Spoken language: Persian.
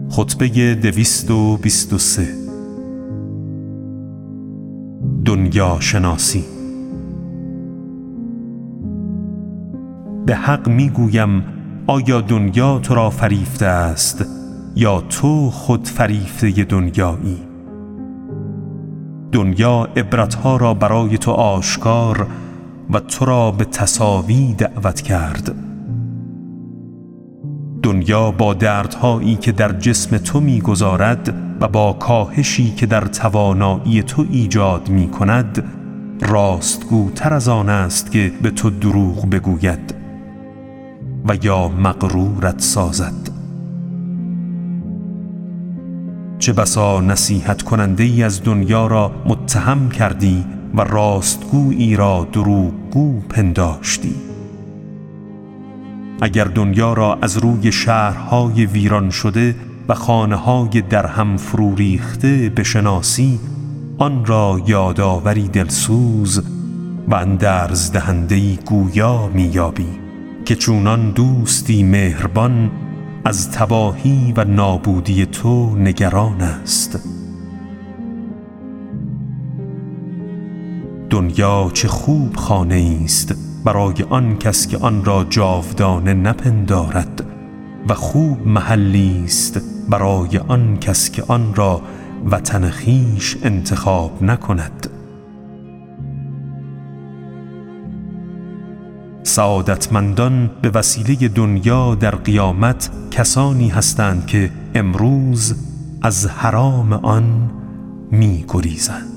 خطبه 223. دنیا شناسی. به حق میگویم آیا دنیا تو را فریفته است یا تو خود فریفته دنیایی؟ دنیا عبرتها را برای تو آشکار و تو را به تساوی دعوت کرد. دنیا با دردهایی که در جسم تو می‌گذارد و با کاهشی که در توانایی تو ایجاد می‌کند راستگوتر از آن است که به تو دروغ بگوید و یا مغرورت سازد. چه بسا نصیحت کننده ای از دنیا را متهم کردی و راستگویی را دروغگو پنداشتی. اگر دنیا را از روی شهرهای ویران شده و خانه‌های در هم فرو ریخته بشناسی، آن را یادآوری دلسوز و اندرز دهنده‌ای گویا می‌یابی که چونان دوستی مهربان از تباهی و نابودی تو نگران است. دنیا چه خوب خانه است برای آن کس که آن را جاودانه نپندارد و خوب محلی است برای آن کس که آن را وطن خویش انتخاب نکند. سعادتمندان به وسیله دنیا در قیامت کسانی هستند که امروز از حرام آن می گریزند.